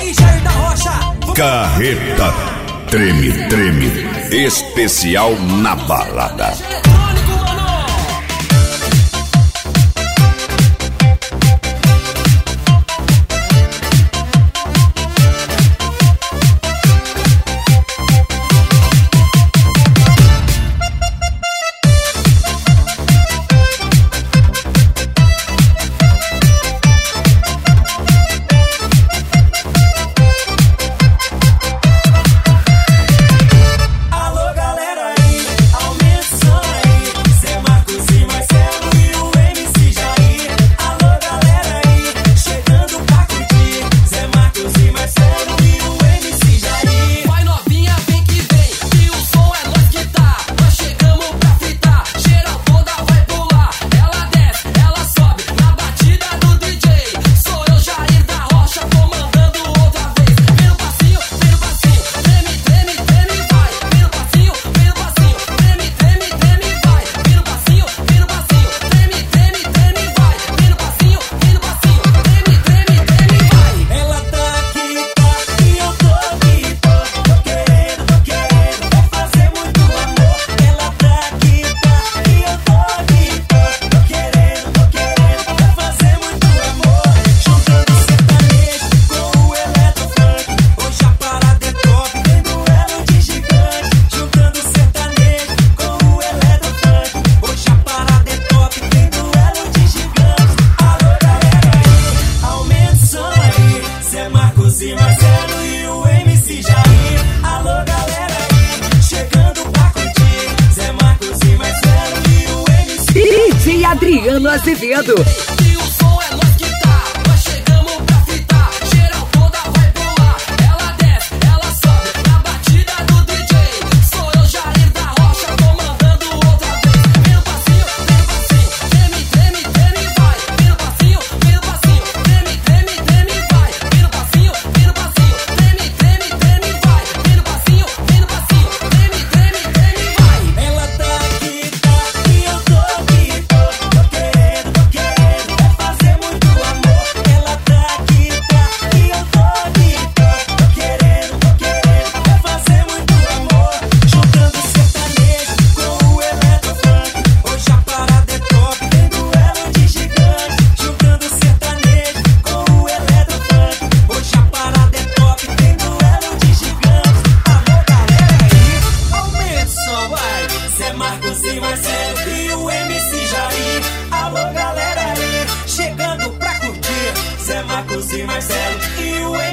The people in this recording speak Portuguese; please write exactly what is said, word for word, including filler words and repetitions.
aí, Jair da Rocha. Carreta Treme Treme, especial na balada. E Marcelo e o M C Jair. Alô galera aí, chegando pra curtir. Zé Marcos e Marcelo e o M C D J Adriano Azevedo. E o som é nós que tá, nós chegamos pra fritar. Geral toda vai pular, ela desce, ela sobe. Na batida do D J, sou eu Jair da Rocha, comandando outra vez. Vem no passinho, vem no passinho, treme, treme, treme, vai. Vem no passinho, vem no passinho, treme, treme, treme, vai. Vem no passinho, vem no passinho, treme, treme, treme, vai. Vem no passinho, vem no passinho, treme, treme, treme, vai. Ela tá aqui, tá aqui, eu tô aqui, tô, tô querendo, tô querendo, é fazer muito amor. Ela tá aqui, tá aqui, eu tô aqui, tô, tô querendo, tô querendo, é fazer muito amor. Juntando sertanejo com o eletrofunk, hoje a parada é top, tem duelo de gigante. Juntando sertanejo com o eletrofunk, hoje a parada é top, tem duelo de gigante. Alô galera aí, aumenta o som, vai. Zé Marcos e Marcelo e o M C Jair. Alô galera aí, chegando pra curtir. Zé Marcos e Marcelo e o